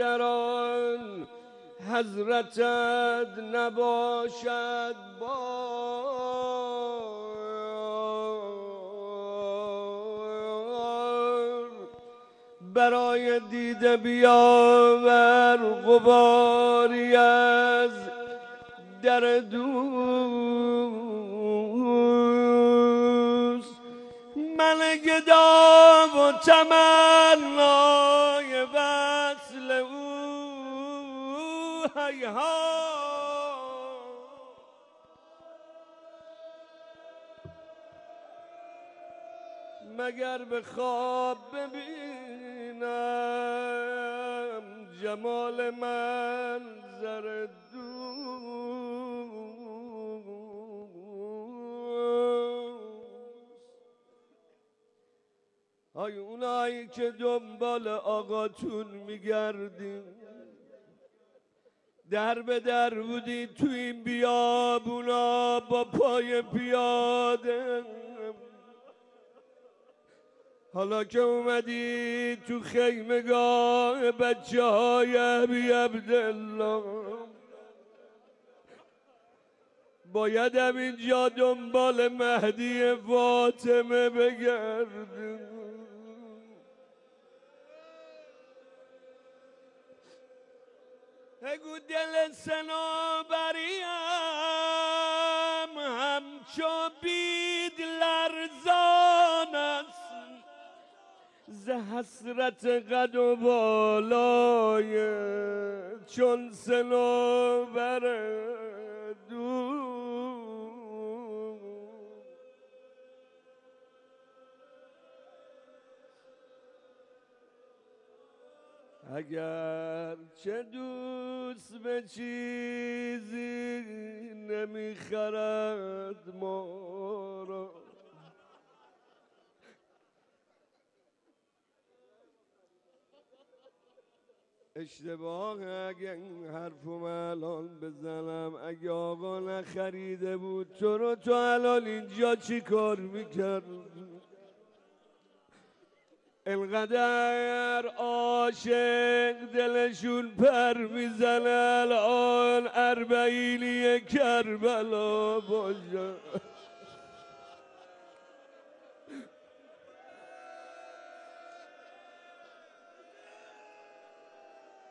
در آن حضرتت نباشد بار، برای دیده بیاور غباری از در دوست. من گدا و تمنای وصل او هیهات، مگر به خواب ببینم جمال منظر دوست. های اونایی که دنبال آقاتون میگردین، در به در بودی تو این بیابونا با پای پیاده، حالا که اومدی تو خیمگاه بچه های ابی عبدالله، باید همینجا دنبال مهدی فاطمه بگردی. بگو دل صنوبریم همچو بید لرزان است، ز حسرت قد و بالای چون صنوبر دوست. اگر چه دوست به چیزی نمیخرد ما را، اشتباه اگه این حرفم الان بزنم، اگه آقا نخریده بود تو رو، تو الان اینجا چی کار میکرد؟ انقدر عاشق دلشون پر میزنه الان اربعینی کربلا باشه.